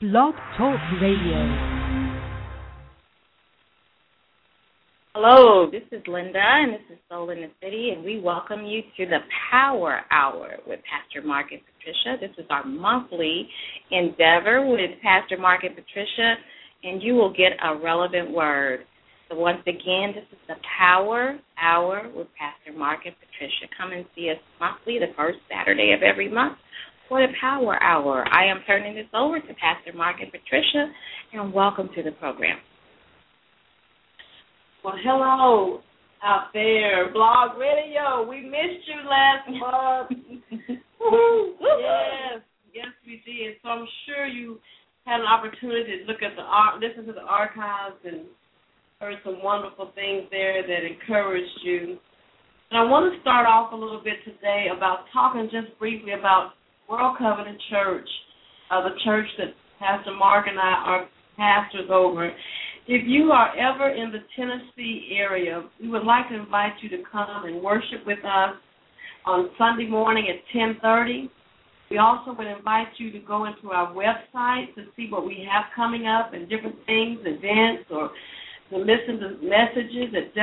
Blog Talk Radio. Hello, this is Linda, and this is Soul in the City, and we welcome you to the Power Hour with Pastor Mark and Patricia. This is our monthly endeavor with Pastor Mark and Patricia, and you will get a relevant word. So once again, this is the Power Hour with Pastor Mark and Patricia. Come and see us monthly, the first Saturday of every month, for the Power Hour. I am turning this over to Pastor Mark and Patricia, and welcome to the program. Well, hello out there, Blog Radio. We missed you last month. Yes, we did. So I'm sure you had an opportunity to look at listen to the archives and heard some wonderful things there that encouraged you. And I want to start off a little bit today about talking just briefly about World Covenant Church, the church that Pastor Mark and I are pastors over. If you are ever in the Tennessee area, we would like to invite you to come and worship with us on Sunday morning at 10:30. We also would invite you to go into our website to see what we have coming up and different things, events, or to listen to messages at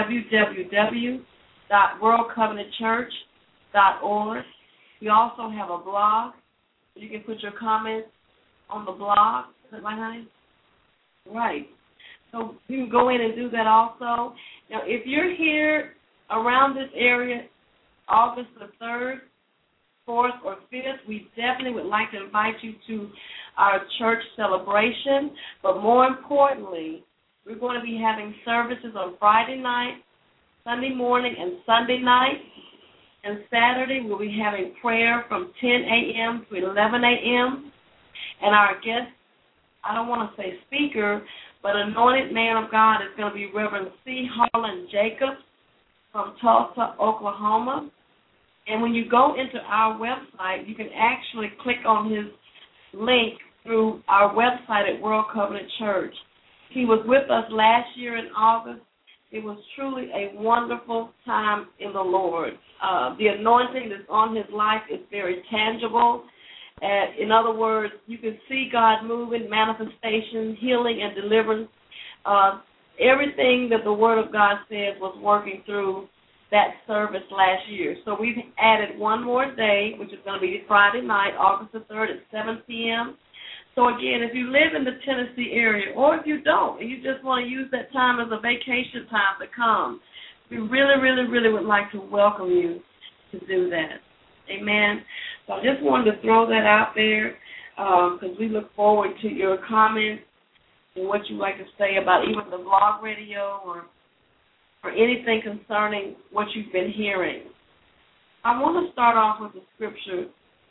www.worldcovenantchurch.org. We also have a blog. You can put your comments on the blog. Is that right, honey? Right. So you can go in and do that also. Now, if you're here around this area, August the 3rd, 4th, or 5th, we definitely would like to invite you to our church celebration. But more importantly, we're going to be having services on Friday night, Sunday morning, and Sunday night. And Saturday, we'll be having prayer from 10 a.m. to 11 a.m. And our guest, I don't want to say speaker, but anointed man of God is going to be Reverend C. Harlan Jacobs from Tulsa, Oklahoma. And when you go into our website, you can actually click on his link through our website at World Covenant Church. He was with us last year in August. It was truly a wonderful time in the Lord. The anointing that's on his life is very tangible. In other words, you can see God moving, manifestation, healing, and deliverance. Everything that the Word of God says was working through that service last year. So we've added one more day, which is going to be Friday night, August the 3rd at 7 p.m. So, again, if you live in the Tennessee area, or if you don't, and you just want to use that time as a vacation time to come, we really, really, really would like to welcome you to do that. Amen. So I just wanted to throw that out there because we look forward to your comments and what you'd like to say about even the blog radio or anything concerning what you've been hearing. I want to start off with the scripture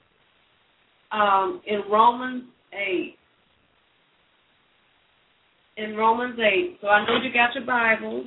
in Romans 8. In Romans 8. So I know you got your Bibles.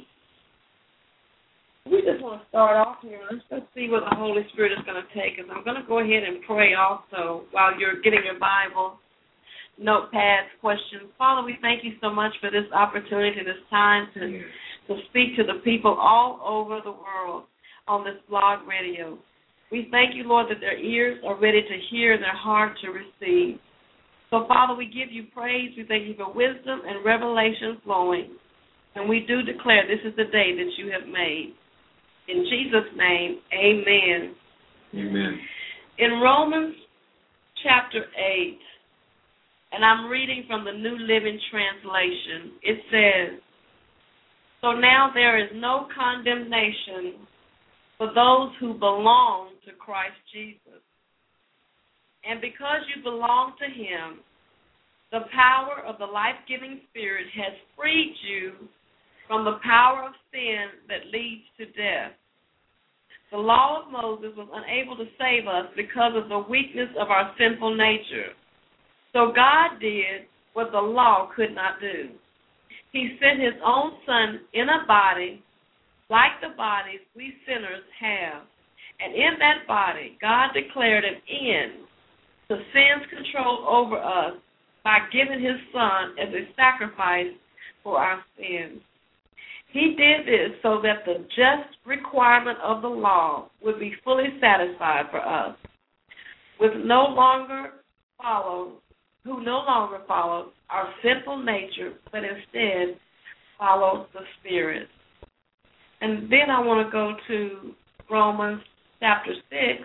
We just want to start off here. Let's see what the Holy Spirit is going to take us. I'm going to go ahead and pray also while you're getting your Bible, notepads, questions. Father, we thank you so much for this opportunity, this time to speak to the people all over the world on this blog radio. We thank you, Lord, that their ears are ready to hear and their heart to receive. So, Father, we give you praise. We thank you for wisdom and revelation flowing. And we do declare this is the day that you have made. In Jesus' name, amen. Amen. In Romans chapter 8, and I'm reading from the New Living Translation, it says, "So now there is no condemnation for those who belong to Christ Jesus. And because you belong to him, the power of the life-giving Spirit has freed you from the power of sin that leads to death. The law of Moses was unable to save us because of the weakness of our sinful nature. So God did what the law could not do. He sent his own Son in a body like the bodies we sinners have. And in that body, God declared an end to sin's control over us by giving his Son as a sacrifice for our sins. He did this so that the just requirement of the law would be fully satisfied for us, with no longer follow who no longer follows our sinful nature, but instead follows the Spirit. And then I want to go to Romans chapter 6.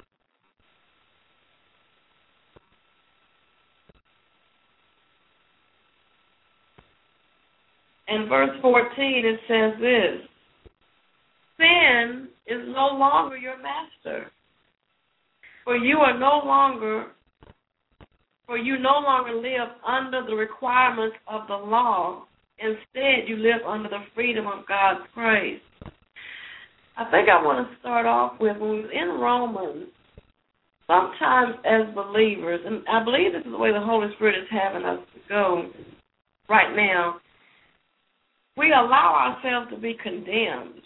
And verse 14, it says this: sin is no longer your master, for you no longer live under the requirements of the law. Instead, you live under the freedom of God's grace. I think I want to start off with, when we were in Romans, sometimes as believers, and I believe this is the way the Holy Spirit is having us to go right now, we allow ourselves to be condemned.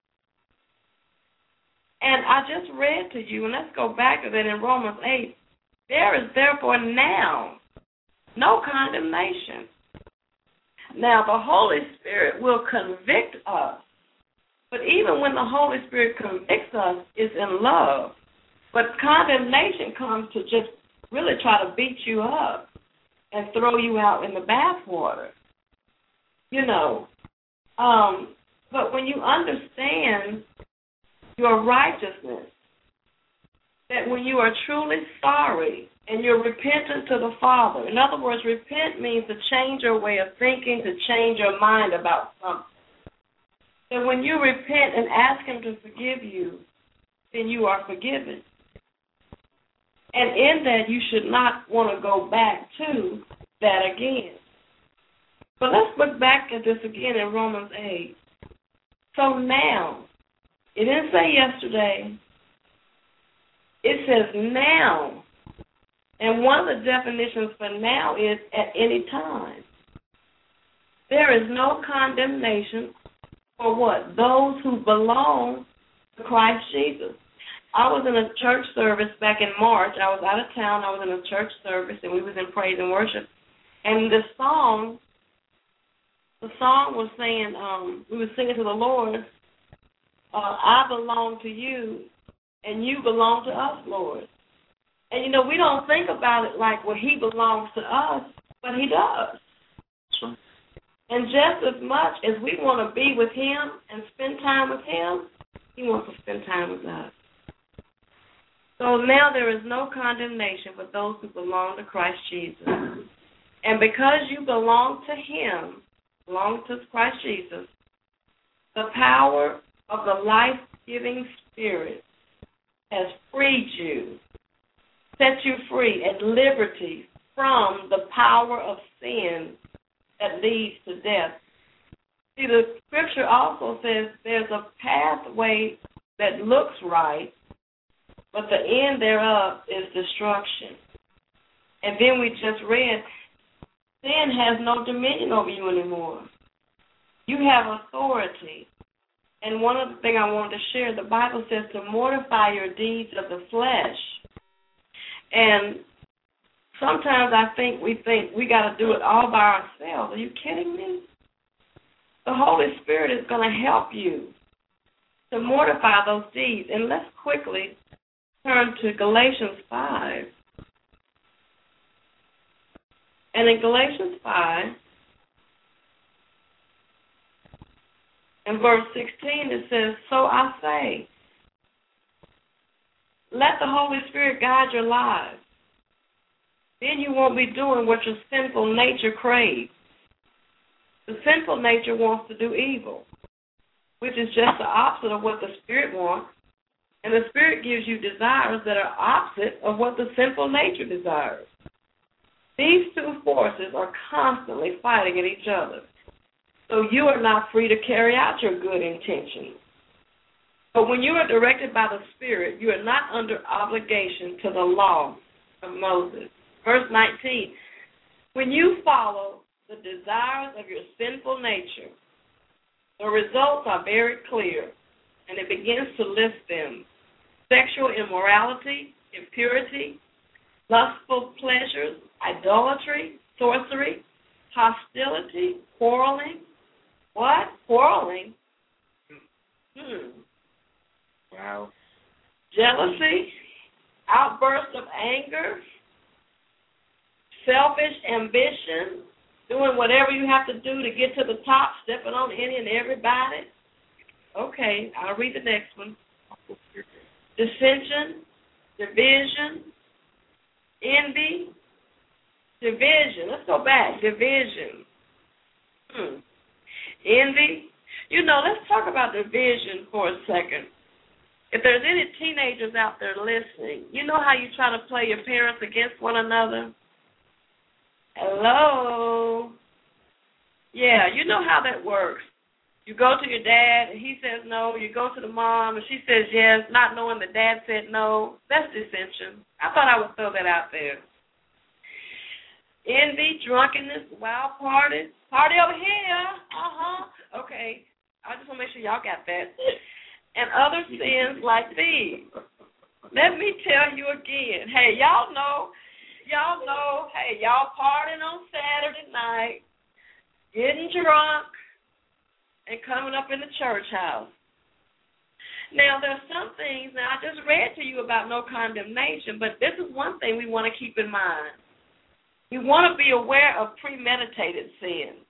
And I just read to you, and let's go back to that in Romans 8. There is therefore now no condemnation. Now, the Holy Spirit will convict us. But even when the Holy Spirit convicts us, it's in love. But condemnation comes to just really try to beat you up and throw you out in the bathwater. You know. But when you understand your righteousness, that when you are truly sorry and you're repentant to the Father, in other words, repent means to change your way of thinking, to change your mind about something. That when you repent and ask Him to forgive you, then you are forgiven. And in that, you should not want to go back to that again. But let's look back at this again in Romans 8. So now, it didn't say yesterday. It says now. And one of the definitions for now is at any time. There is no condemnation for what? Those who belong to Christ Jesus. I was in a church service back in March. I was out of town. I was in a church service, and we was in praise and worship. And the song was saying, we were singing to the Lord, I belong to you, and you belong to us, Lord. And, you know, we don't think about it like, well, He belongs to us, but He does. Sure. And just as much as we want to be with Him and spend time with Him, He wants to spend time with us. So now there is no condemnation for those who belong to Christ Jesus. And because you belong to Him, belong to Christ Jesus, the power of the life-giving Spirit has freed you, set you free at liberty from the power of sin that leads to death. See, the Scripture also says there's a pathway that looks right, but the end thereof is destruction. And then we just read, sin has no dominion over you anymore. You have authority. And one other thing I wanted to share, the Bible says to mortify your deeds of the flesh. And sometimes we think we got to do it all by ourselves. Are you kidding me? The Holy Spirit is going to help you to mortify those deeds. And let's quickly turn to Galatians 5. And in Galatians 5, in verse 16, it says, so I say, let the Holy Spirit guide your lives. Then you won't be doing what your sinful nature craves. The sinful nature wants to do evil, which is just the opposite of what the Spirit wants. And the Spirit gives you desires that are opposite of what the sinful nature desires. These two forces are constantly fighting at each other. So you are not free to carry out your good intentions. But when you are directed by the Spirit, you are not under obligation to the law of Moses. Verse 19, when you follow the desires of your sinful nature, the results are very clear, and it begins to list them. Sexual immorality, impurity, lustful pleasures, idolatry, sorcery, hostility, quarreling. What? Quarreling? Wow. Jealousy, outbursts of anger, selfish ambition, doing whatever you have to do to get to the top, stepping on any and everybody. Okay, I'll read the next one. Dissension, division, envy, division. Let's go back. Division. Envy. You know, let's talk about division for a second. If there's any teenagers out there listening, you know how you try to play your parents against one another? Hello? Yeah, you know how that works. You go to your dad, and he says no. You go to the mom, and she says yes, not knowing that dad said no. That's dissension. I thought I would throw that out there. Envy, drunkenness, wild parties. Party over here. Okay. I just want to make sure y'all got that. And other sins like these. Let me tell you again. Hey, y'all know, hey, y'all partying on Saturday night, getting drunk, and coming up in the church house. Now, there's some things, now I just read to you about no condemnation, but this is one thing we want to keep in mind. We want to be aware of premeditated sin.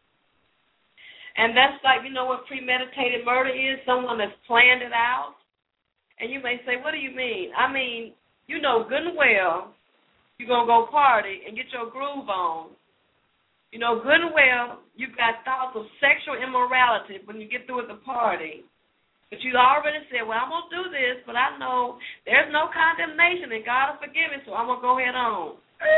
And that's like, you know what premeditated murder is? Someone that's planned it out. And you may say, what do you mean? I mean, you know good and well you're going to go party and get your groove on. You know good and well you've got thoughts of sexual immorality when you get through at the party. But you already said, well, I'm going to do this, but I know there's no condemnation and God will forgive me, so I'm going to go ahead on.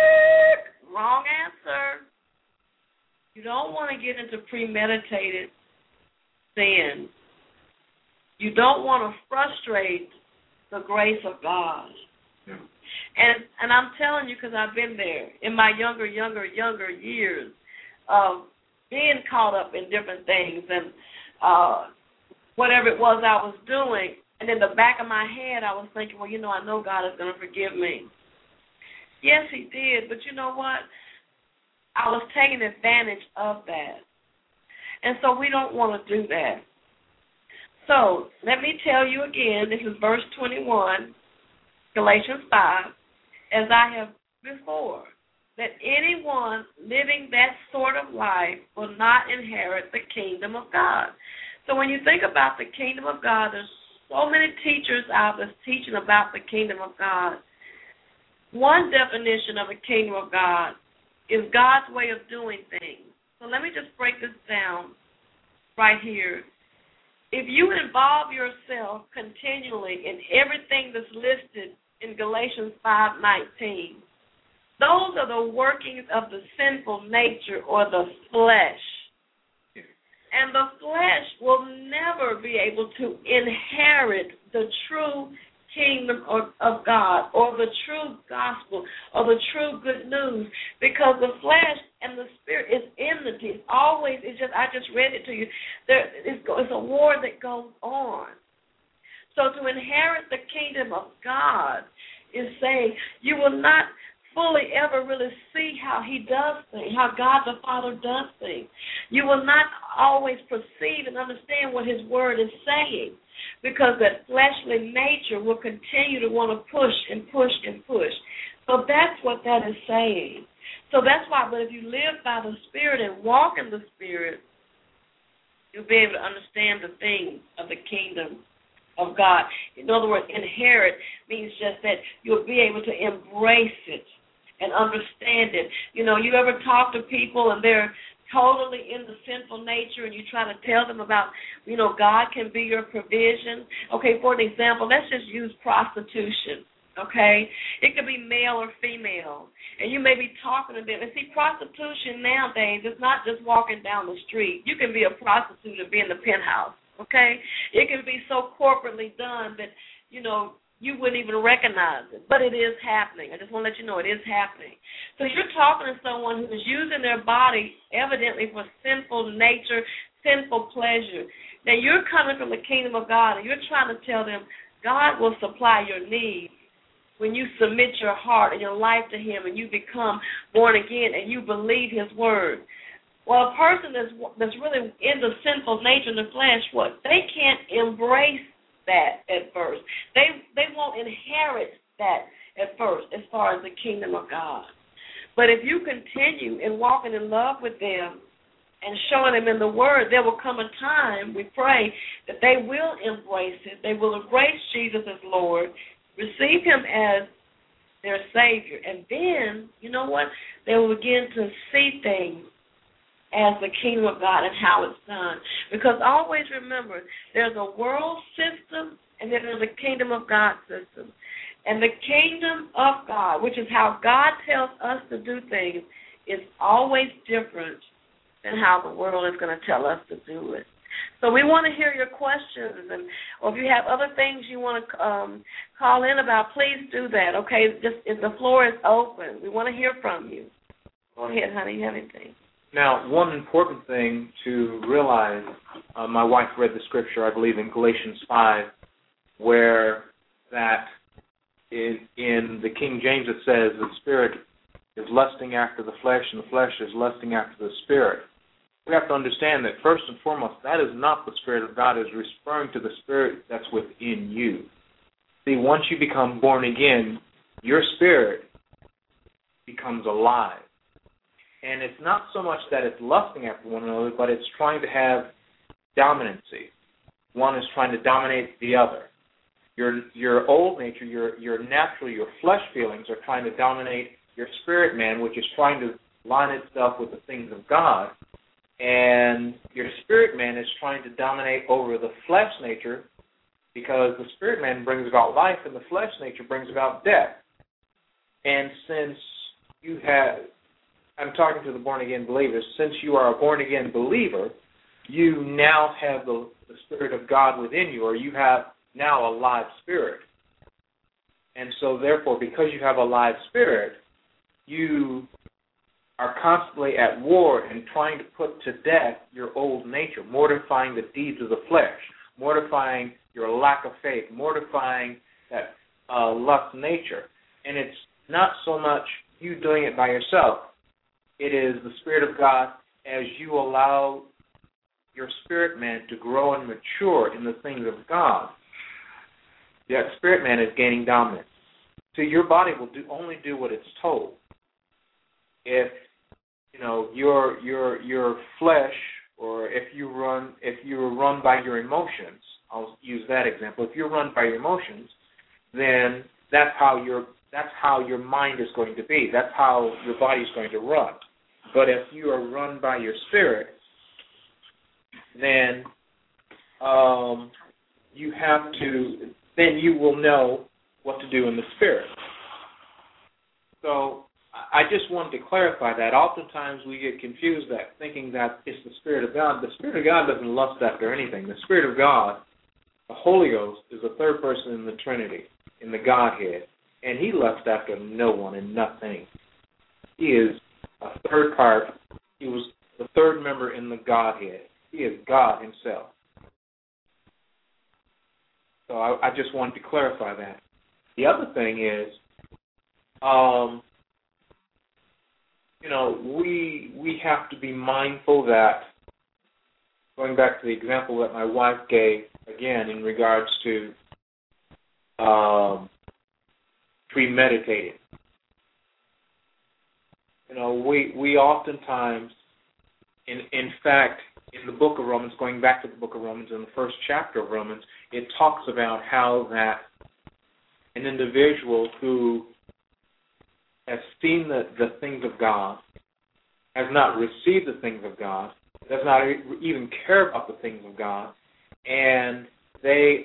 Wrong answer. You don't want to get into premeditated sin. You don't want to frustrate the grace of God. Yeah. And I'm telling you because I've been there in my younger years of being caught up in different things and whatever it was I was doing. And in the back of my head, I was thinking, well, you know, I know God is going to forgive me. Yes, he did, but you know what? I was taking advantage of that. And so we don't want to do that. So let me tell you again, this is verse 21, Galatians 5, as I have before, that anyone living that sort of life will not inherit the kingdom of God. So when you think about the kingdom of God, there's so many teachers out there teaching about the kingdom of God. One definition of the kingdom of God is God's way of doing things. So let me just break this down right here. If you involve yourself continually in everything that's listed in Galatians 5:19, those are the workings of the sinful nature or the flesh. And the flesh will never be able to inherit the true kingdom of God or the true gospel or the true good news, because the flesh and the spirit is enmity. It's always, I just read it to you. It's a war that goes on. So to inherit the kingdom of God is saying you will not fully ever really see how he does things, how God the Father does things. You will not always perceive and understand what his word is saying, because that fleshly nature will continue to want to push and push and push. So that's what that is saying. So that's why, but if you live by the Spirit and walk in the Spirit, you'll be able to understand the things of the kingdom of God. In other words, inherit means just that you'll be able to embrace it and understand it. You know, you ever talk to people and they're totally in the sinful nature and you try to tell them about, you know, God can be your provision. Okay, for an example, let's just use prostitution, okay? It could be male or female, and you may be talking to them. And see, prostitution nowadays is not just walking down the street. You can be a prostitute and be in the penthouse, okay? It can be so corporately done that, you know, you wouldn't even recognize it. But it is happening. I just want to let you know it is happening. So you're talking to someone who is using their body evidently for sinful nature, sinful pleasure. Now you're coming from the kingdom of God and you're trying to tell them God will supply your needs when you submit your heart and your life to him and you become born again and you believe his word. Well, a person that's really in the sinful nature in the flesh, what? They can't embrace that at first. They won't inherit that at first as far as the kingdom of God. But if you continue in walking in love with them and showing them in the Word, there will come a time, we pray, that they will embrace it. They will embrace Jesus as Lord, receive Him as their Savior. And then, you know what? They will begin to see things as the kingdom of God and how it's done. Because always remember, there's a world system and then there's a kingdom of God system. And the kingdom of God, which is how God tells us to do things, is always different than how the world is going to tell us to do it. So we want to hear your questions, or if you have other things you want to call in about, please do that. Okay, the floor is open. We want to hear from you. Go ahead, honey. You have anything? Now, one important thing to realize, my wife read the scripture, I believe, in Galatians 5, where that in the King James it says the spirit is lusting after the flesh and the flesh is lusting after the spirit. We have to understand that first and foremost, that is not the Spirit of God. It is referring to the Spirit that's within you. See, once you become born again, your spirit becomes alive. And it's not so much that it's lusting after one another, but it's trying to have dominancy. One is trying to dominate the other. Your old nature, your natural, your flesh feelings are trying to dominate your spirit man, which is trying to line itself with the things of God. And your spirit man is trying to dominate over the flesh nature, because the spirit man brings about life and the flesh nature brings about death. And since I'm talking to the born-again believers, since you are a born-again believer, you now have the Spirit of God within you, or you have now a live spirit. And so, therefore, because you have a live spirit, you are constantly at war and trying to put to death your old nature, mortifying the deeds of the flesh, mortifying your lack of faith, mortifying that lust nature. And it's not so much you doing it by yourself. It is the Spirit of God as you allow your spirit man to grow and mature in the things of God. That spirit man is gaining dominance. So your body will only do what it's told. If your flesh, or if you're run by your emotions, I'll use that example. If you're run by your emotions, then that's how your mind is going to be. That's how your body is going to run. But if you are run by your spirit, then then you will know what to do in the spirit. So I just wanted to clarify that. Oftentimes we get confused thinking that it's the Spirit of God. The Spirit of God doesn't lust after anything. The Spirit of God, the Holy Ghost, is the third person in the Trinity, in the Godhead, and He lusts after no one and nothing. He is a third part. He was the third member in the Godhead. He is God Himself. So I just wanted to clarify that. The other thing is, we have to be mindful that, going back to the example that my wife gave, again, in regards to premeditating. We oftentimes, in fact, in the book of Romans, going back to the book of Romans, in the first chapter of Romans, it talks about how that an individual who has seen the things of God, has not received the things of God, does not even care about the things of God, and they're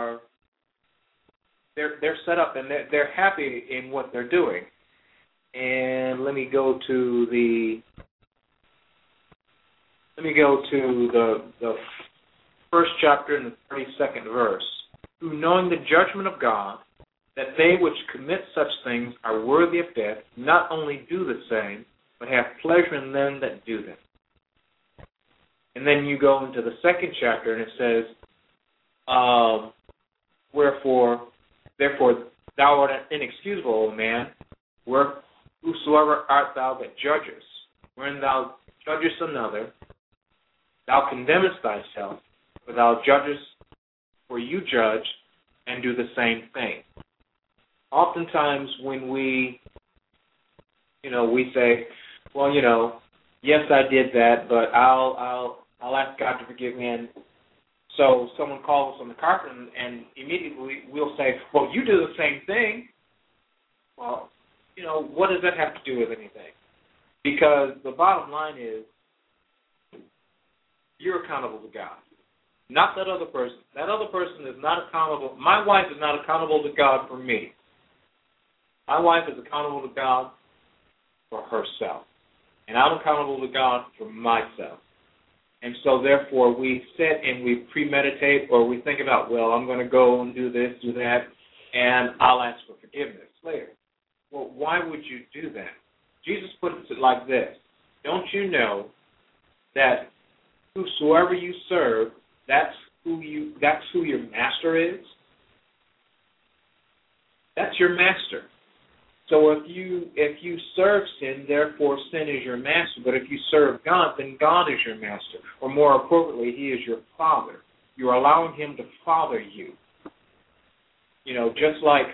set up and they're happy in what they're doing. And let me go to the first chapter in the 32nd verse. Who, knowing the judgment of God, that they which commit such things are worthy of death, not only do the same, but have pleasure in them that do them. And then you go into the second chapter, and it says, therefore thou art inexcusable, O man, whosoever art thou that judgest? When thou judgest another, thou condemnest thyself, for thou judgest, for you judge, and do the same thing. Oftentimes when we we say, well, yes, I did that, but I'll ask God to forgive me. And so someone calls us on the carpet, and immediately we'll say, well, you do the same thing. Well, what does that have to do with anything? Because the bottom line is, you're accountable to God, not that other person. That other person is not accountable. My wife is not accountable to God for me. My wife is accountable to God for herself, and I'm accountable to God for myself. And so, therefore, we sit and we premeditate, or we think about, well, I'm going to go and do this, do that, and I'll ask for forgiveness later. Well, why would you do that? Jesus puts it like this: don't you know that whosoever you serve, that's who your master is? That's your master. So if you serve sin, therefore sin is your master. But if you serve God, then God is your master. Or more appropriately, He is your Father. You're allowing Him to father you. Just like,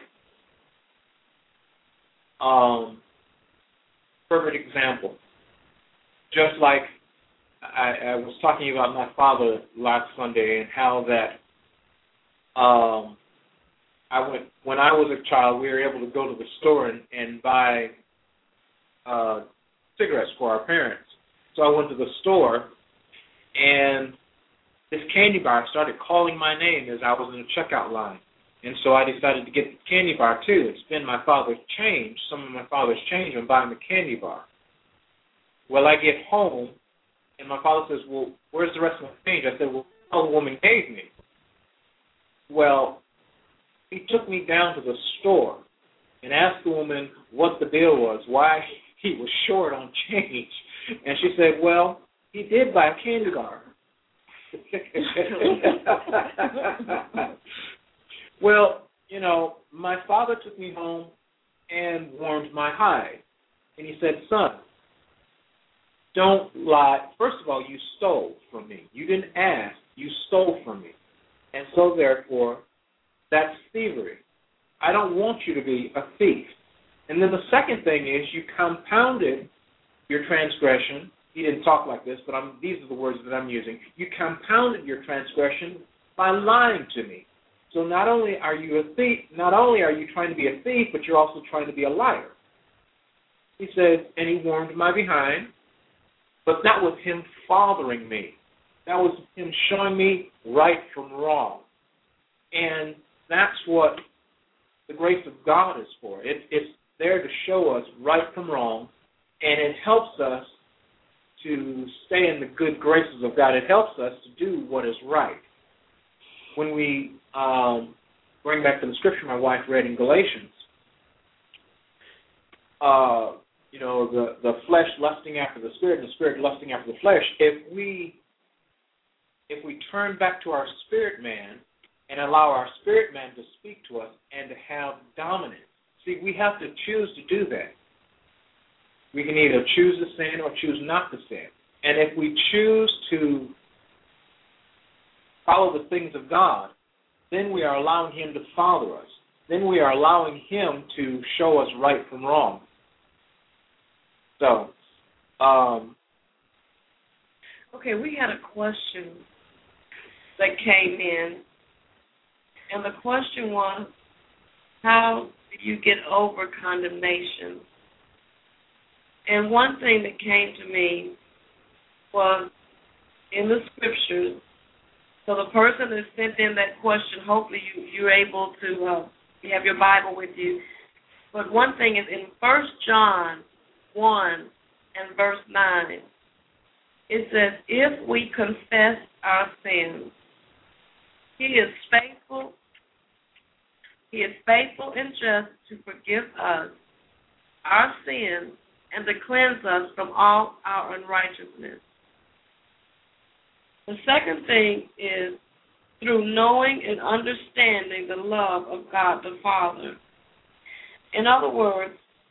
perfect example. Just like I was talking about my father last Sunday and how that when I was a child, we were able to go to the store and buy cigarettes for our parents. So I went to the store, and this candy bar started calling my name as I was in the checkout line. And so I decided to get the candy bar too and spend my father's change, some of my father's change, on buying the candy bar. Well, I get home, and my father says, well, where's the rest of my change? I said, well, the woman gave me. Well, he took me down to the store and asked the woman what the deal was, why he was short on change. And she said, well, he did buy a candy bar. Well, my father took me home and warmed my hide. And he said, son, don't lie. First of all, you stole from me. You didn't ask. You stole from me. And so, therefore, that's thievery. I don't want you to be a thief. And then the second thing is you compounded your transgression. He didn't talk like this, but these are the words that I'm using. You compounded your transgression by lying to me. So not only are you a thief, not only are you trying to be a thief, but you're also trying to be a liar. He said, and he warmed my behind, but that was him fathering me. That was him showing me right from wrong. And that's what the grace of God is for. It's there to show us right from wrong, and it helps us to stay in the good graces of God. It helps us to do what is right. When we bring back to the scripture my wife read in Galatians, the flesh lusting after the spirit and the spirit lusting after the flesh, if we turn back to our spirit man and allow our spirit man to speak to us and to have dominance. See, we have to choose to do that. We can either choose to sin or choose not to sin. And if we choose to follow the things of God, then we are allowing Him to father us. Then we are allowing Him to show us right from wrong. So, okay, we had a question that came in, and the question was, how do you get over condemnation? And one thing that came to me was in the scriptures. So the person that sent in that question, hopefully you're able to, you have your Bible with you. But one thing is in 1 John 1 and verse 9, it says, if we confess our sins, He is faithful and just to forgive us our sins and to cleanse us from all our unrighteousness. The second thing is through knowing and understanding the love of God the Father. In other words,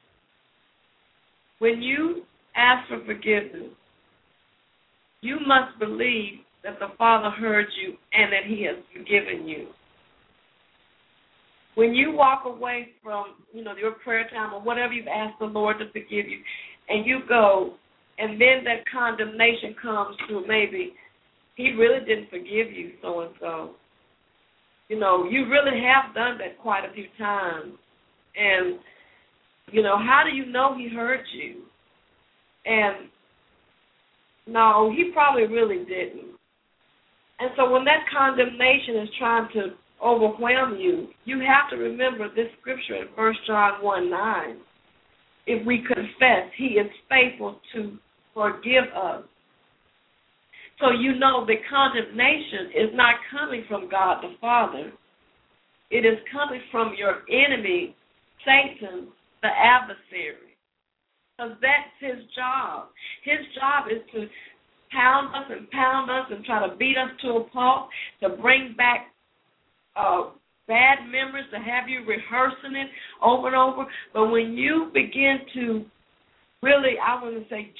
when you ask for forgiveness, you must believe that the Father heard you and that He has forgiven you. when you walk away from, your prayer time or whatever you've asked the Lord to forgive you, and you go, and then that condemnation comes to maybe he really didn't forgive you, so-and-so. You really have done that quite a few times. And, how do you know he hurt you? And, no, he probably really didn't. And so when that condemnation is trying to overwhelm you, you have to remember this scripture in 1 John 1:9. If we confess, he is faithful to forgive us. So the condemnation is not coming from God the Father. It is coming from your enemy, Satan, the adversary. Because that's his job. His job is to pound us and try to beat us to a pulp, to bring back bad memories, to have you rehearsing it over and over. But when you begin to really, I want to say,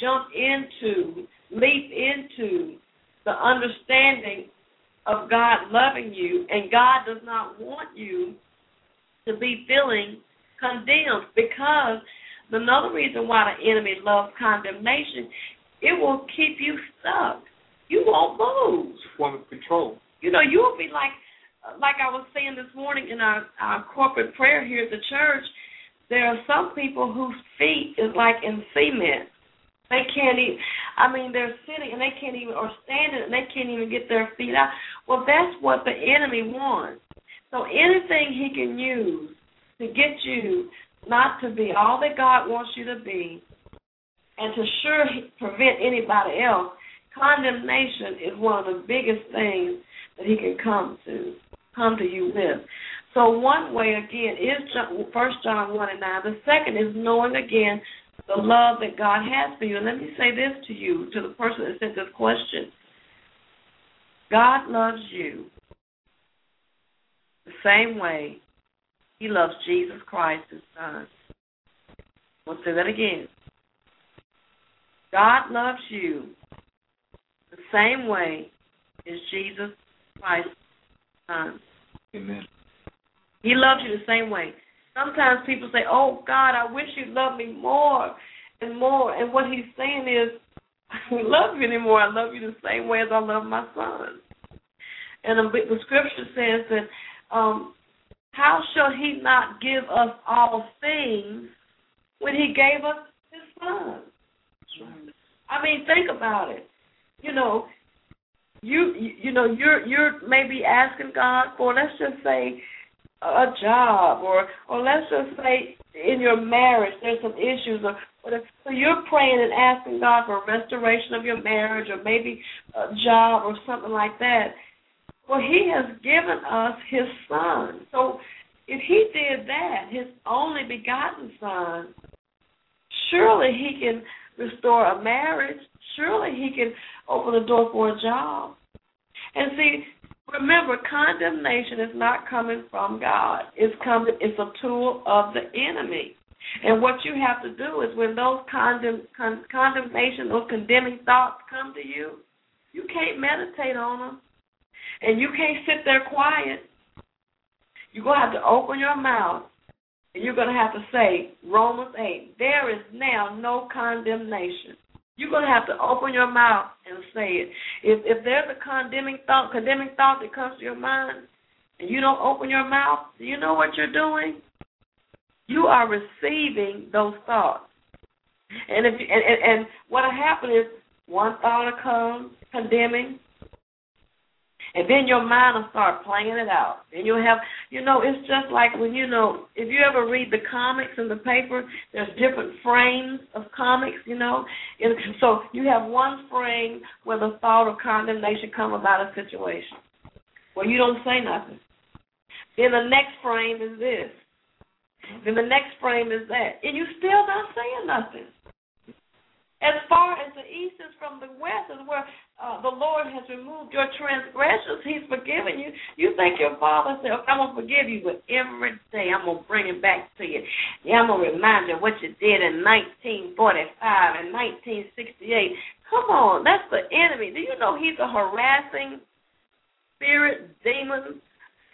leap into the understanding of God loving you, and God does not want you to be feeling condemned, because another reason why the enemy loves condemnation, it will keep you stuck. You won't move. It's a form of control. You will be like I was saying this morning in our corporate prayer here at the church, there are some people whose feet is like in cement. They can't even, they're sitting and they can't even, or standing and they can't even get their feet out. Well, that's what the enemy wants. So anything he can use to get you not to be all that God wants you to be, and to prevent anybody else, condemnation is one of the biggest things that he can come to you with. So one way, again, is 1 John 1:9. The second is knowing, again, the love that God has for you. And let me say this to you, to the person that sent this question. God loves you the same way he loves Jesus Christ, his son. I'll say that again. God loves you the same way as Jesus Christ, his son. Amen. He loves you the same way. Sometimes people say, oh, God, I wish you'd love me more and more. And what he's saying is, I don't love you anymore. I love you the same way as I love my son. And the scripture says that, how shall he not give us all things when he gave us his son? Think about it. You're maybe asking God for, let's just say, a job, or let's just say in your marriage there's some issues, or whatever. So you're praying and asking God for a restoration of your marriage, or maybe a job or something like that. Well, he has given us his son. So if he did that, his only begotten son, surely he can restore a marriage. Surely he can open the door for a job. And see, remember, condemnation is not coming from God. It's a tool of the enemy. And what you have to do is, when those condemnation, those condemning thoughts come to you, you can't meditate on them. And you can't sit there quiet. You're going to have to open your mouth, and you're going to have to say, Romans 8, there is now no condemnation. You're going to have to open your mouth and say it. If there's a condemning thought that comes to your mind, and you don't open your mouth, do you know what you're doing? You are receiving those thoughts. And what will happen is, one thought will come, condemning, and then your mind will start playing it out. And you'll have, it's just like when, if you ever read the comics in the paper, there's different frames of comics, And so you have one frame where the thought of condemnation come about a situation. Well, you don't say nothing. Then the next frame is this. Then the next frame is that. And you're still not saying nothing. As far as the east is from the west, is where the Lord has removed your transgressions. He's forgiven you. You think your Father said, I'm going to forgive you, but every day I'm going to bring it back to you. Yeah, I'm going to remind you what you did in 1945 and 1968. Come on, that's the enemy. Do you know he's a harassing spirit, demon,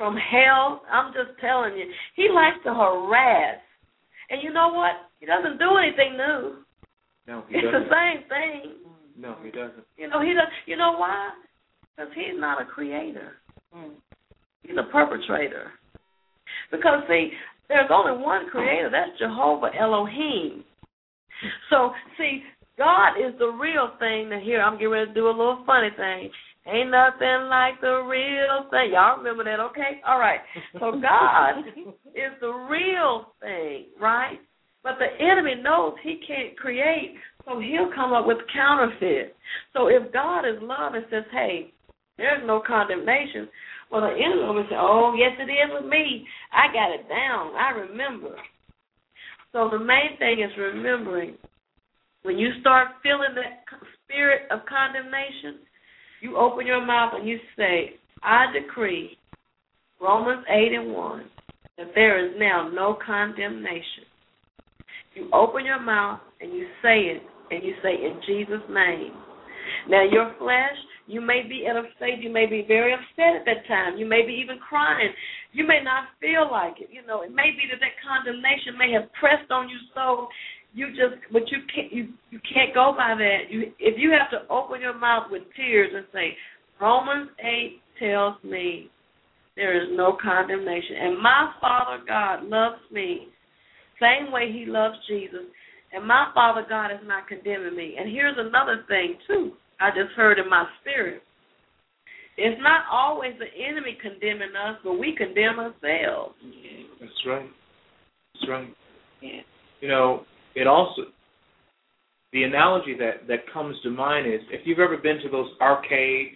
from hell. I'm just telling you. He likes to harass. And you know what? He doesn't do anything new. No, he it's doesn't. It's the same thing. No, he doesn't. He does. You know why? Because he's not a creator. He's a perpetrator. Because, see, there's only one creator. That's Jehovah Elohim. So, see, God is the real thing. Now, here, I'm getting ready to do a little funny thing. Ain't nothing like the real thing. Y'all remember that, okay? All right. So God is the real thing, right? But the enemy knows he can't create, so he'll come up with counterfeit. So if God is love and says, hey, there's no condemnation, well, the enemy will say, oh, yes, it is with me. I got it down. I remember. So the main thing is remembering. When you start feeling that spirit of condemnation, you open your mouth and you say, I decree, Romans 8:1, that there is now no condemnation. You open your mouth and you say it, and you say, in Jesus' name. Now, your flesh, you may be at a state, you may be very upset at that time. You may be even crying. You may not feel like it. You know, it may be that condemnation may have pressed on you so but you can't go by that. If you have to open your mouth with tears and say, Romans 8 tells me there is no condemnation. And my Father God loves me same way he loves Jesus. And my Father God is not condemning me. And here's another thing, too, I just heard in my spirit. It's not always the enemy condemning us, but we condemn ourselves. That's right. That's right. Yeah. You know, it also, the analogy that comes to mind is if you've ever been to those arcades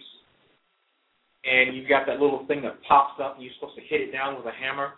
and you've got that little thing that pops up and you're supposed to hit it down with a hammer,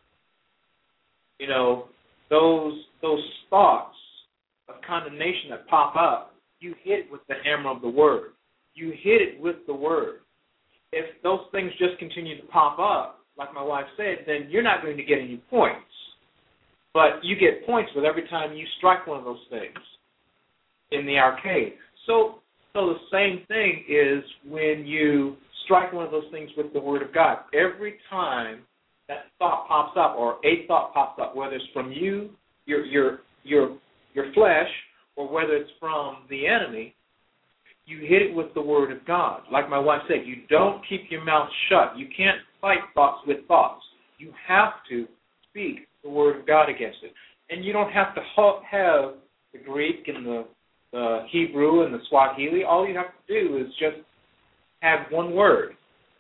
you know, those thoughts of condemnation that pop up, you hit with the hammer of the Word. You hit it with the Word. If those things just continue to pop up, like my wife said, then you're not going to get any points. But you get points with every time you strike one of those things in the arcade. So the same thing is when you strike one of those things with the Word of God. Every time that thought pops up or a thought pops up, whether it's from you, your flesh, or whether it's from the enemy, you hit it with the Word of God. Like my wife said, you don't keep your mouth shut. You can't fight thoughts with thoughts. You have to speak the Word of God against it. And you don't have to have the Greek and the Hebrew and the Swahili. All you have to do is just have one word.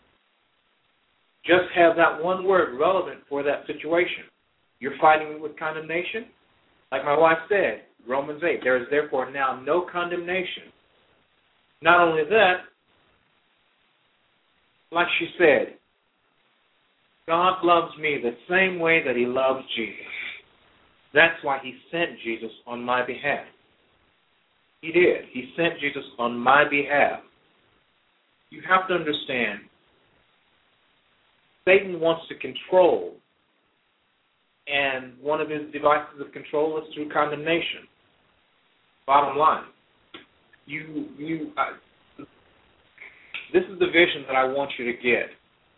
Just have that one word relevant for that situation. You're fighting with condemnation? Like my wife said, Romans 8, there is therefore now no condemnation. Not only that, like she said, God loves me the same way that he loves Jesus. That's why he sent Jesus on my behalf. He did. He sent Jesus on my behalf. You have to understand, Satan wants to control, and one of his devices of control is through condemnation. Bottom line. This is the vision that I want you to get.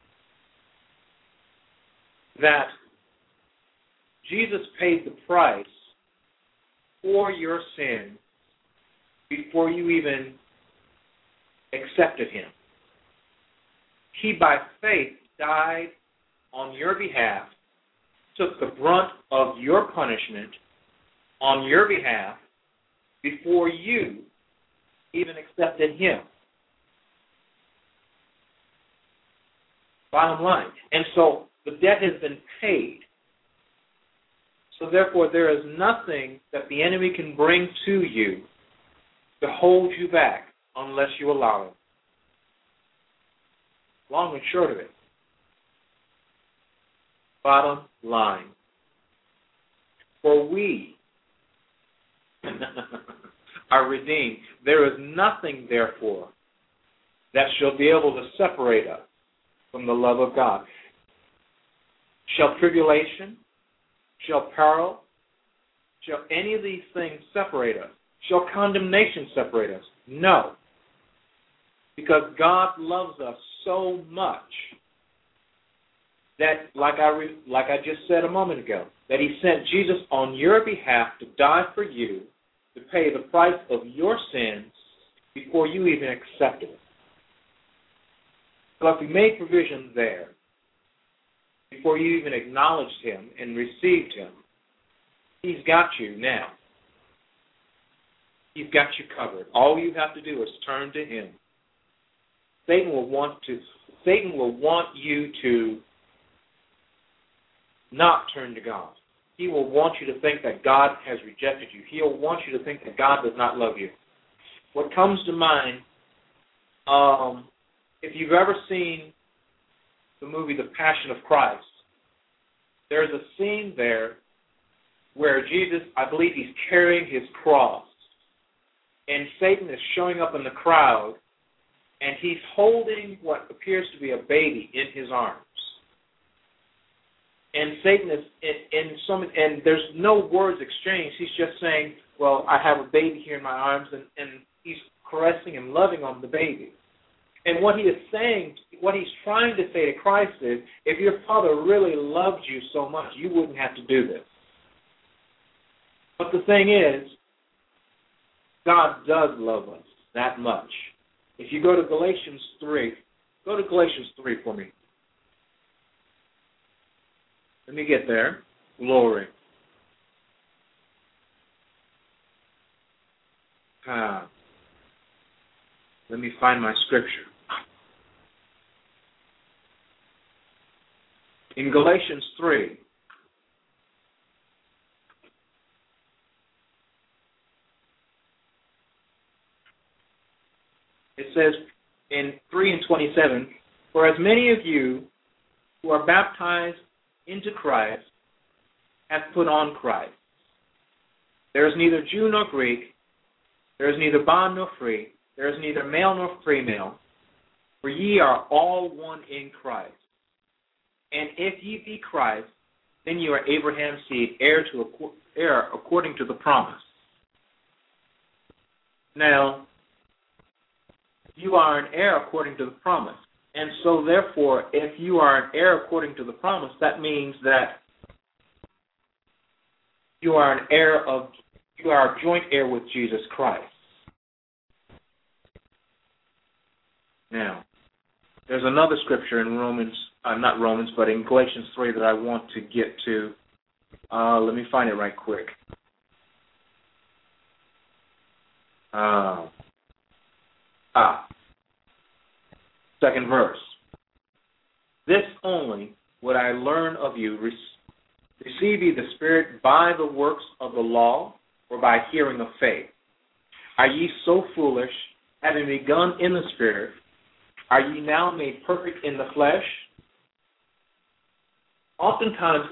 That Jesus paid the price for your sin before you even accepted him. He, by faith, died on your behalf, took the brunt of your punishment on your behalf before you even accepted him. Bottom line. And so the debt has been paid. So therefore, there is nothing that the enemy can bring to you to hold you back unless you allow him. Long and short of it. Bottom line. For we are redeemed. There is nothing, therefore, that shall be able to separate us from the love of God. Shall tribulation, shall peril, shall any of these things separate us? Shall condemnation separate us? No. Because God loves us so much that, like I just said a moment ago, that he sent Jesus on your behalf to die for you, to pay the price of your sins before you even accepted it. So if he made provision there, before you even acknowledged him and received him, he's got you now. He's got you covered. All you have to do is turn to him. Satan will want you to not turn to God. He will want you to think that God has rejected you. He'll want you to think that God does not love you. What comes to mind, if you've ever seen the movie The Passion of Christ, there's a scene there where Jesus, I believe he's carrying his cross, and Satan is showing up in the crowd, and he's holding what appears to be a baby in his arms. And Satan is and there's no words exchanged. He's just saying, well, I have a baby here in my arms, and he's caressing and loving on the baby. And what he is saying, what he's trying to say to Christ is, if your Father really loved you so much, you wouldn't have to do this. But the thing is, God does love us that much. If you go to Galatians 3 for me. Let me get there. Glory. Let me find my scripture. In Galatians 3, it says in 3:27, for as many of you who are baptized into Christ have put on Christ. There is neither Jew nor Greek, there is neither bond nor free, there is neither male nor female, for ye are all one in Christ. And if ye be Christ, then you are Abraham's seed, heir according to the promise. Now, you are an heir according to the promise. And so, therefore, if you are an heir according to the promise, that means that you are a joint heir with Jesus Christ. Now, there's another scripture in in Galatians 3 that I want to get to. Let me find it right quick. Second verse. This only would I learn of you, receive ye the Spirit by the works of the law, or by hearing of faith? Are ye so foolish, having begun in the Spirit, are ye now made perfect in the flesh? Oftentimes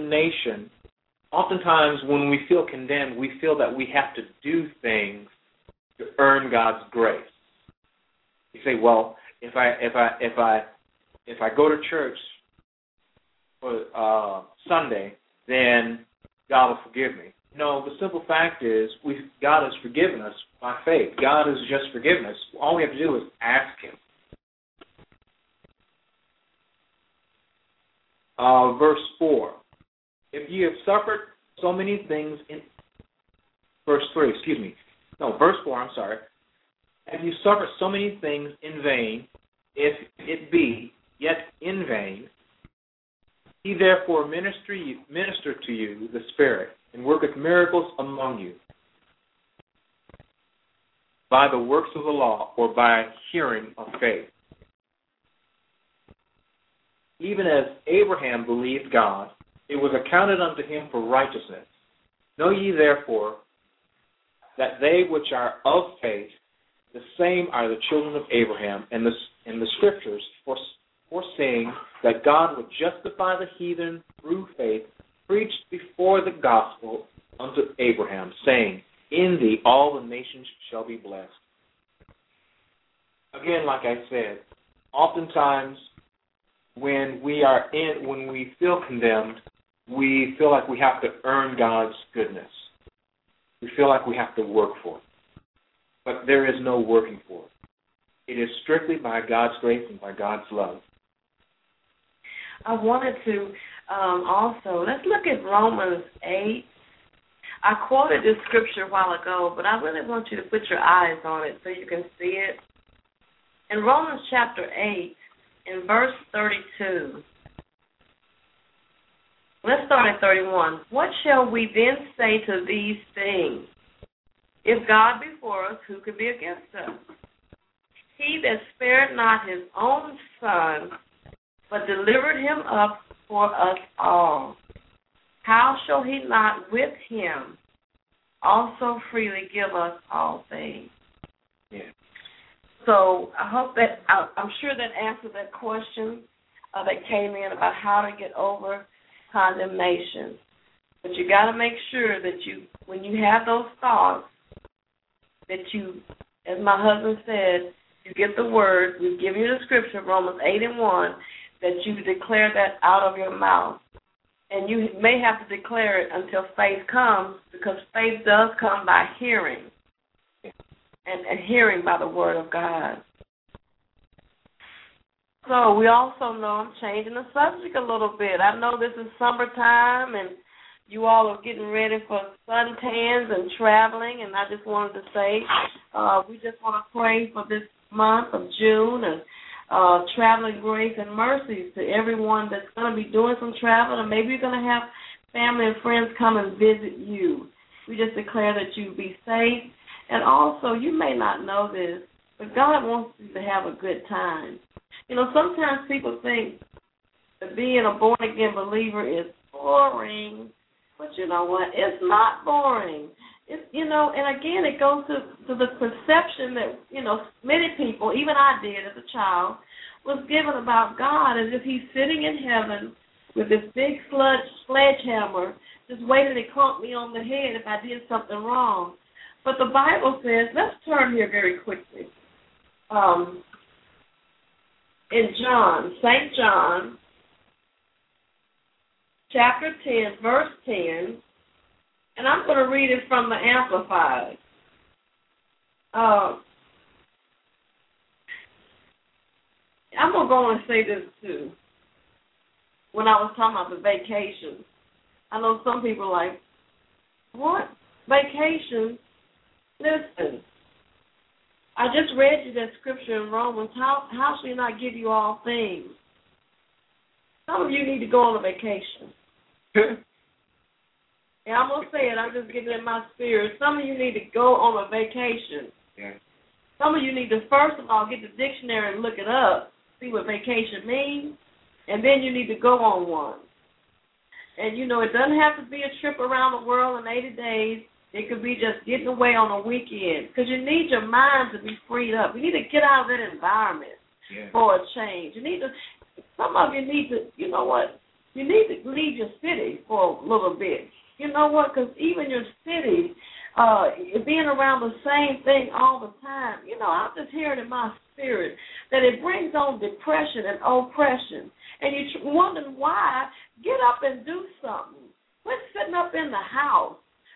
when we feel condemned, we feel that we have to do things to earn God's grace. You say, well, if I go to church for Sunday, then God will forgive me. No, the simple fact is God has forgiven us by faith. God has just forgiven us. All we have to do is ask him. Verse 4. If ye have suffered so many things in... Verse 3, excuse me. No, verse 4, I'm sorry. Have you suffered so many things in vain, if it be yet in vain? He therefore minister to you the Spirit, and worketh miracles among you, by the works of the law, or by hearing of faith. Even as Abraham believed God, it was accounted unto him for righteousness. Know ye therefore that they which are of faith, the same are the children of Abraham, and the Scriptures, foreseeing that God would justify the heathen through faith, preached before the gospel unto Abraham, saying, in thee all the nations shall be blessed. Again, like I said, oftentimes when we feel condemned, we feel like we have to earn God's goodness. We feel like we have to work for it. But there is no working for it. It is strictly by God's grace and by God's love. I wanted to also, let's look at Romans 8. I quoted this scripture a while ago, but I really want you to put your eyes on it so you can see it. In Romans chapter 8, in verse 32, let's start at 31. What shall we then say to these things? If God be for us, who could be against us? He that spared not his own son, but delivered him up for us all, how shall he not with him also freely give us all things? Yeah. So I hope that, I'm sure that answered that question that came in about how to get over condemnation. But you got to make sure that you, when you have those thoughts, that you, as my husband said, you get the word, we give you the scripture, Romans 8:1, that you declare that out of your mouth. And you may have to declare it until faith comes, because faith does come by hearing, and hearing by the word of God. So we also know I'm changing the subject a little bit. I know this is summertime, and you all are getting ready for suntans and traveling, and I just wanted to say we just want to pray for this month of June and traveling grace and mercies to everyone that's going to be doing some travel, and maybe you're going to have family and friends come and visit you. We just declare that you be safe. And also, you may not know this, but God wants you to have a good time. You know, sometimes people think that being a born-again believer is boring, but you know what? It's not boring. It's, you know, and again, it goes to the perception that, you know, many people, even I did as a child, was given about God as if he's sitting in heaven with this big sledgehammer just waiting to clunk me on the head if I did something wrong. But the Bible says, let's turn here very quickly. In John, St. John, chapter 10, verse 10, and I'm going to read it from the Amplified. I'm going to go on and say this too. When I was talking about the vacation, I know some people are like, what? Vacation? Listen, I just read you that scripture in Romans. How shall he not give you all things? Some of you need to go on a vacation. And I'm going to say it, I'm just getting it in my spirit. Some of you need to go on a vacation. Yeah. Some of you need to, first of all, get the dictionary and look it up, see what vacation means, and then you need to go on one. And, you know, it doesn't have to be a trip around the world in 80 days. It could be just getting away on a weekend, because you need your mind to be freed up. You need to get out of that environment for a change. You need to, some of you need to, you know what, you need to leave your city for a little bit. You know what, because even your city, being around the same thing all the time, you know, I'm just hearing in my spirit that it brings on depression and oppression. And you're wondering why. Get up and do something. Quit sitting up in the house.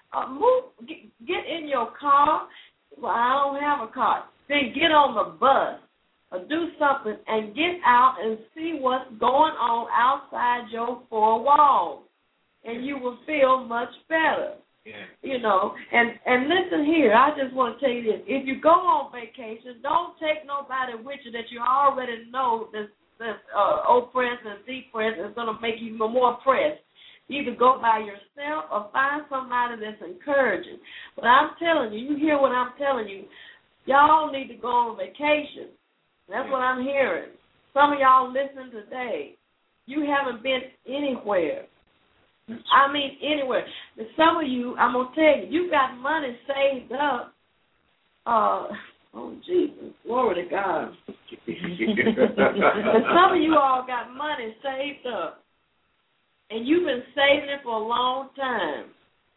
Get in your car. Well, I don't have a car. Then get on the bus or do something and get out and see what's going on outside your four walls. And you will feel much better. Yeah. You know, and listen here, I just want to tell you this. If you go on vacation, don't take nobody with you that you already know that's oppressed and depressed is going to make you more oppressed. Either go by yourself or find somebody that's encouraging. But I'm telling you, you hear what I'm telling you, y'all need to go on vacation. That's what I'm hearing. Some of y'all listening today, you haven't been anywhere. I mean, anywhere. And some of you, I'm going to tell you, you got money saved up. Oh, Jesus. Glory to God. And some of you all got money saved up. And you've been saving it for a long time.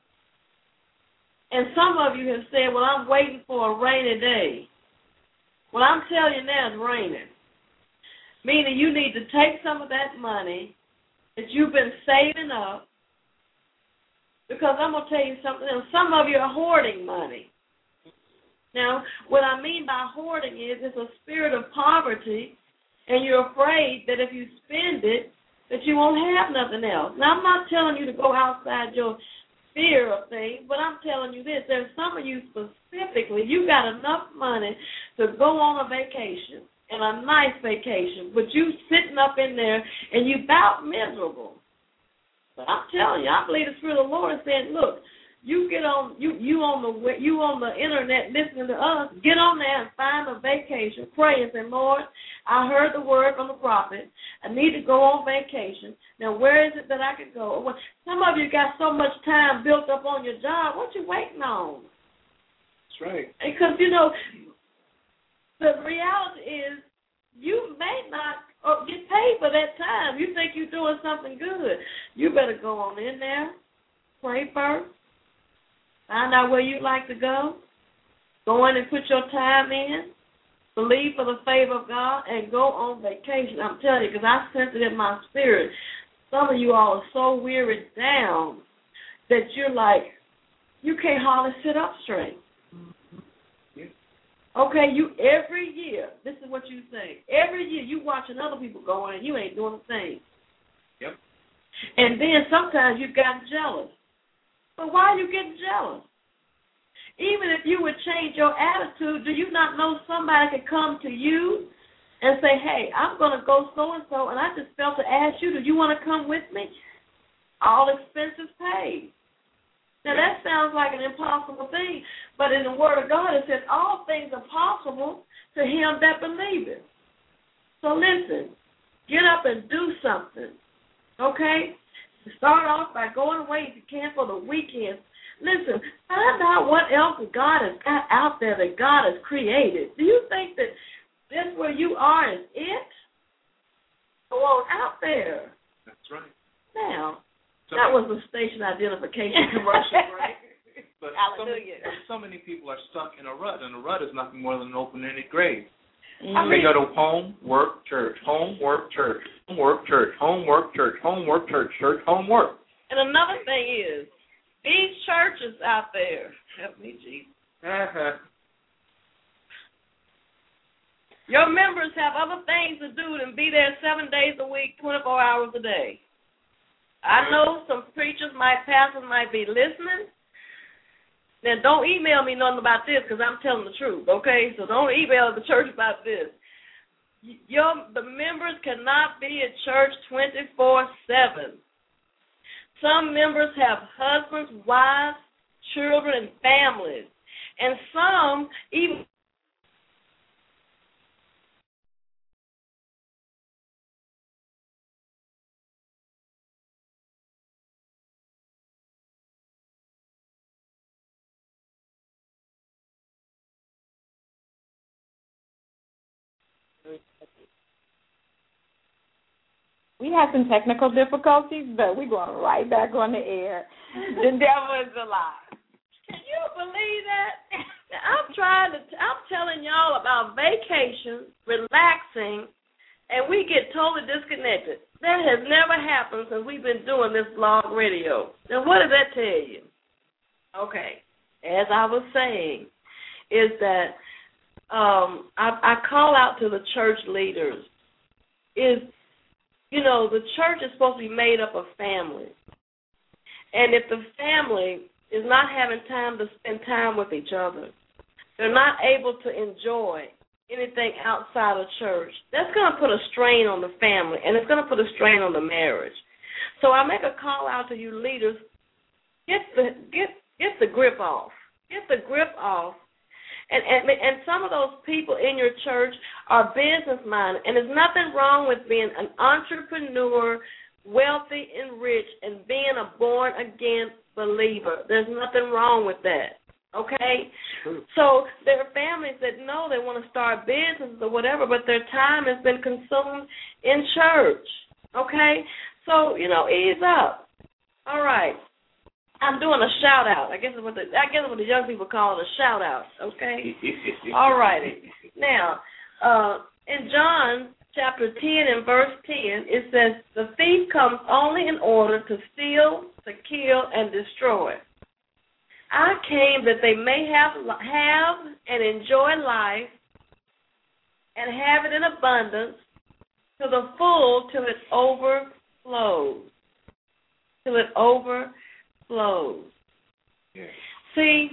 And some of you have said, well, I'm waiting for a rainy day. Well, I'm telling you now, it's raining. Meaning you need to take some of that money that you've been saving up, because I'm going to tell you something else. Some of you are hoarding money. Now, what I mean by hoarding is it's a spirit of poverty, and you're afraid that if you spend it, that you won't have nothing else. Now, I'm not telling you to go outside your sphere of things, but I'm telling you this. There's some of you specifically, you got enough money to go on a vacation, and a nice vacation, but you sitting up in there and you about miserable. But I'm telling you, I believe the Spirit of the Lord is saying, look, you get on you on the internet listening to us, get on there and find a vacation, pray and say, Lord, I heard the word from the prophet. I need to go on vacation. Now, where is it that I can go? Well, some of you got so much time built up on your job. What you waiting on? That's right. Because, the reality is you may not get paid for that time. You think you're doing something good. You better go on in there, pray first, find out where you'd like to go in and put your time in, believe for the favor of God, and go on vacation. I'm telling you, because I sense it in my spirit. Some of you all are so wearied down that you're like, you can't hardly sit up straight. Okay, you every year, this is what you say. Every year you watching other people going and you ain't doing a thing. Yep. And then sometimes you've gotten jealous. But why are you getting jealous? Even if you would change your attitude, do you not know somebody could come to you and say, hey, I'm going to go so-and-so, and I just felt to ask you, do you want to come with me? All expenses paid. Now, that sounds like an impossible thing, but in the Word of God it says all things are possible to him that believeth. So listen, get up and do something, okay? Start off by going away if you can for the weekend. Listen, find out what else God has got out there that God has created. Do you think that this where you are is it? Go on out there. That's right. Now, that was a station identification commercial, right? But so many people are stuck in a rut, and a rut is nothing more than an open-ended grave. They go to home, work, church, home, work, church, home, work, church, home, work, church, home, work, church, church, home, work. And another thing is, these churches out there, help me, Jesus. Your members have other things to do than be there 7 days a week, 24 hours a day. I know some preachers, pastors might be listening. Now, don't email me nothing about this because I'm telling the truth, okay? So don't email the church about this. The members cannot be at church 24/7. Some members have husbands, wives, children, and families. And some even We had some technical difficulties, but we're going right back on the air. The devil is alive. Can you believe that? I'm telling y'all about vacation, relaxing, and we get totally disconnected. That has never happened since we've been doing this blog radio. Now, what does that tell you? Okay, as I was saying, is that I call out to the church leaders. The church is supposed to be made up of families. And if the family is not having time to spend time with each other, they're not able to enjoy anything outside of church, that's going to put a strain on the family, and it's going to put a strain on the marriage. So I make a call out to you leaders, get the grip off. Get the grip off. And some of those people in your church are business-minded, and there's nothing wrong with being an entrepreneur, wealthy and rich, and being a born-again believer. There's nothing wrong with that, okay? So there are families that know they want to start businesses or whatever, but their time has been consumed in church, okay? So, ease up. All right. I'm doing a shout-out. I guess it's what the young people call it, a shout-out, okay? All righty. Now, in John chapter 10 and verse 10, it says, the thief comes only in order to steal, to kill, and destroy. I came that they may have and enjoy life and have it in abundance to the full till it overflows. overflows. Till it overflows. Yeah. See,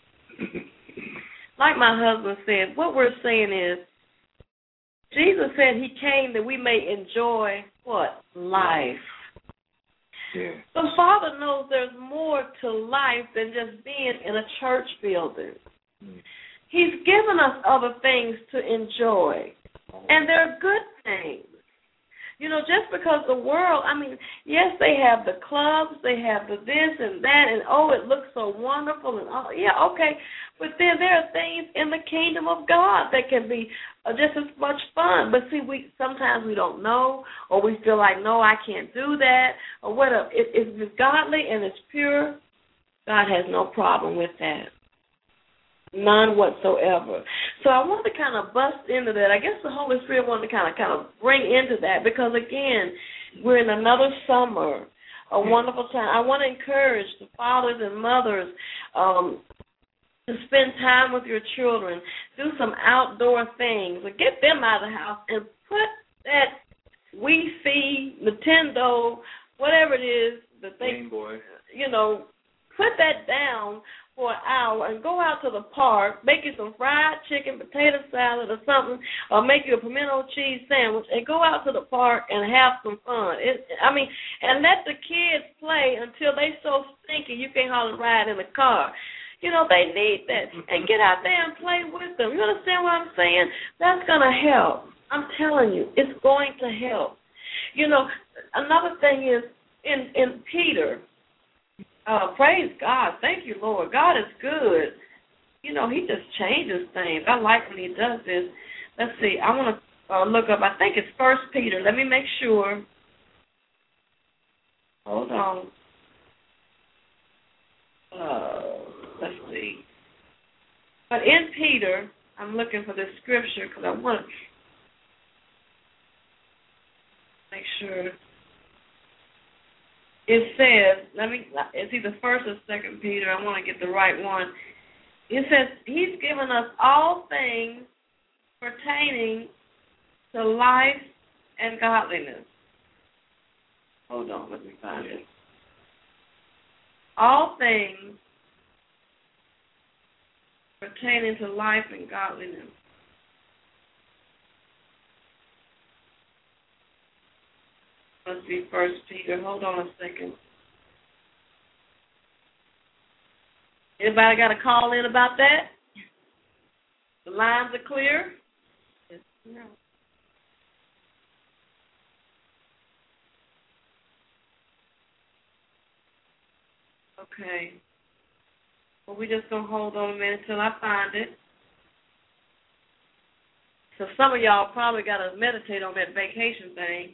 like my husband said, what we're saying is, Jesus said he came that we may enjoy what? Life. Yeah. The Father knows there's more to life than just being in a church building. Mm. He's given us other things to enjoy, and they're good things. You know, just because the world, I mean, yes, they have the clubs, they have the this and that, and oh, it looks so wonderful, and oh, yeah, okay. But then there are things in the kingdom of God that can be just as much fun. But see, sometimes we don't know, or we feel like, no, I can't do that, or whatever. If it's godly and it's pure, God has no problem with that. None whatsoever. So I wanted to kind of bust into that. I guess the Holy Spirit wanted to kind of bring into that because, again, we're in another summer, a wonderful time. I want to encourage the fathers and mothers to spend time with your children, do some outdoor things, or get them out of the house and put that Wii, Nintendo, whatever it is that they, Game Boy. you know, put that down for an hour and go out to the park, make you some fried chicken, potato salad or something, or make you a pimento cheese sandwich, and go out to the park and have some fun. And let the kids play until they so stinky you can't hardly ride in the car. You know, they need that. And get out there and play with them. You understand what I'm saying? That's going to help. I'm telling you, it's going to help. You know, another thing is in Peter, praise God. Thank you, Lord. God is good. You know, he just changes things. I like when he does this. Let's see. I want to look up. I think it's 1 Peter. Let me make sure. Hold on. Let's see. But in Peter, I'm looking for this scripture because I want to make sure. It says, it's either 1st or 2nd Peter. I want to get the right one. It says, he's given us all things pertaining to life and godliness. Hold on, let me find it. All things pertaining to life and godliness. Must be 1 Peter. Hold on a second. Anybody got a call in about that? The lines are clear? Yes. No. Okay. Well, we're just going to hold on a minute until I find it. So some of y'all probably got to meditate on that vacation thing.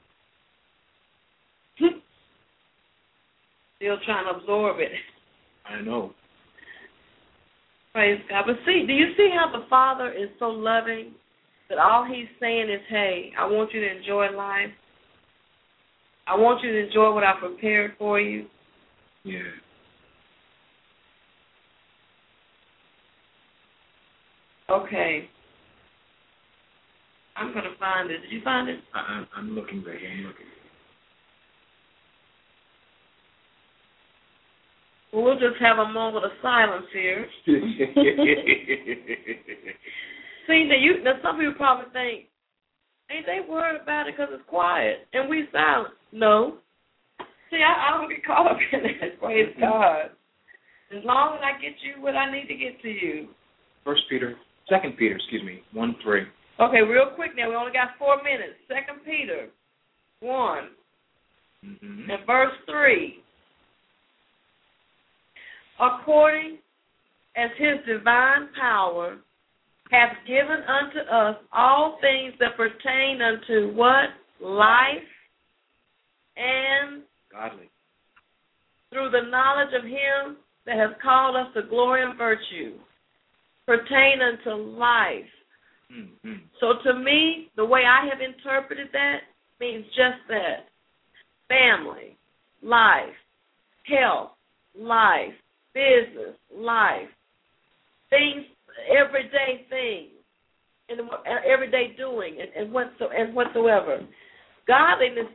Still trying to absorb it. I know. Praise God. But see, do you see how the Father is so loving that all he's saying is, hey, I want you to enjoy life. I want you to enjoy what I prepared for you. Yeah. Okay. I'm going to find it. Did you find it? I'm looking, baby. I'm looking. Well, we'll just have a moment of silence here. See, now some people probably think, ain't they worried about it because it's quiet and we silent? No. See, I don't get caught up in that. Praise God. As long as I get you what I need to get to you. 2 Peter, 1:3. Okay, real quick now. We only got 4 minutes. 2 Peter 1 and verse 3. According as his divine power hath given unto us all things that pertain unto what? Life and godly. Through the knowledge of him that has called us to glory and virtue, pertain unto life. Mm-hmm. So to me, the way I have interpreted that means just that. Family, life, health, life, business, life, things, everyday things, and everyday doing, and whatsoever. Godliness,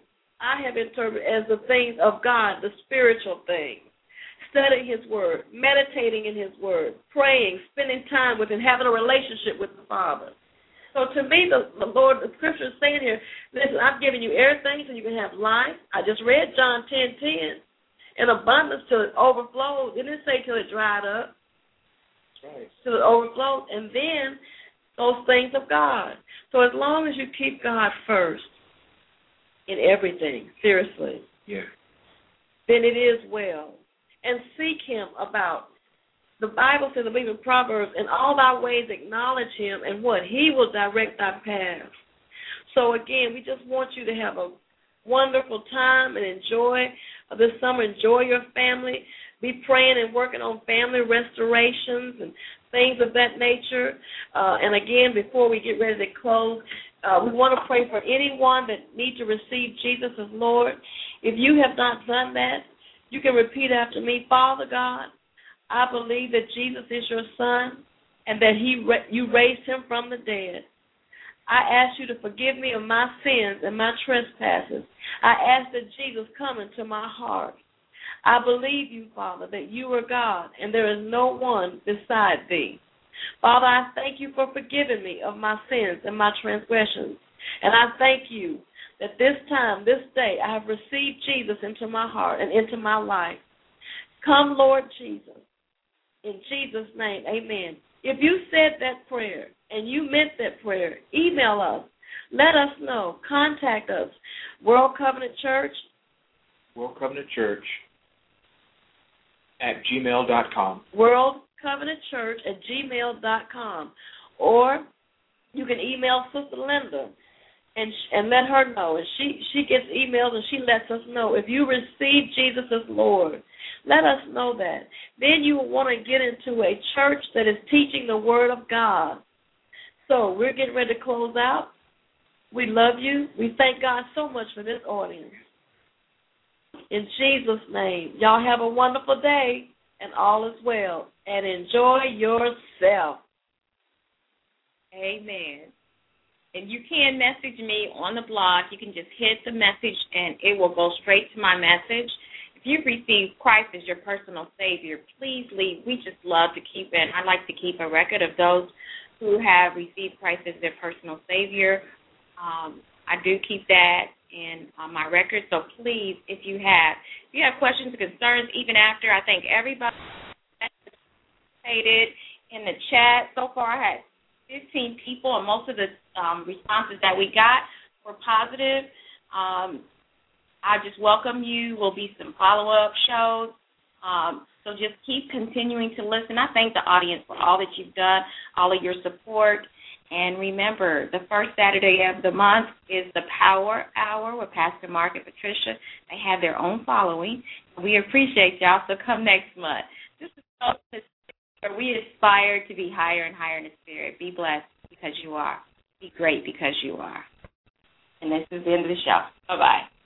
I have interpreted as the things of God, the spiritual things. Studying His Word, meditating in His Word, praying, spending time with Him, having a relationship with the Father. So to me, the Lord, the Scripture is saying here, listen, I've given you everything so you can have life. I just read John 10:10. In abundance till it overflows. It didn't say till it dried up. That's right. Till it overflows. And then those things of God. So as long as you keep God first in everything, seriously, then it is well. And seek Him about. The Bible says, I believe in Proverbs, in all thy ways acknowledge Him, and what? He will direct thy path. So again, we just want you to have a wonderful time and enjoy this summer. Enjoy your family. Be praying and working on family restorations and things of that nature. And again, before we get ready to close, we want to pray for anyone that needs to receive Jesus as Lord. If you have not done that, you can repeat after me. Father God, I believe that Jesus is your Son and that you raised Him from the dead. I ask you to forgive me of my sins and my trespasses. I ask that Jesus come into my heart. I believe you, Father, that you are God and there is no one beside thee. Father, I thank you for forgiving me of my sins and my transgressions. And I thank you that this time, this day, I have received Jesus into my heart and into my life. Come, Lord Jesus. In Jesus' name, amen. If you said that prayer and you meant that prayer, email us. Let us know. Contact us. World Covenant Church. World Covenant Church at gmail.com. World Covenant Church at gmail.com. Or you can email Sister Linda and let her know. And she gets emails and she lets us know. If you receive Jesus as Lord, let us know that. Then you will want to get into a church that is teaching the Word of God. So we're getting ready to close out. We love you. We thank God so much for this audience. In Jesus' name, y'all have a wonderful day and all is well. And enjoy yourself. Amen. And you can message me on the blog. You can just hit the message and it will go straight to my message. If you've received Christ as your personal Savior, please leave. We just love to keep it. I like to keep a record of those who have received Christ as their personal Savior. I do keep that in my record. So please, if you have questions or concerns, even after, I think everybody participated in the chat. So far, I had 15 people, and most of the responses that we got were positive. I just welcome you. Will be some follow-up shows. So just keep continuing to listen. I thank the audience for all that you've done, all of your support. And remember, the first Saturday of the month is the Power Hour with Pastor Mark and Patricia. They have their own following. We appreciate y'all, so come next month. This is where we aspire to be higher and higher in the spirit. Be blessed because you are. Be great because you are. And this is the end of the show. Bye-bye.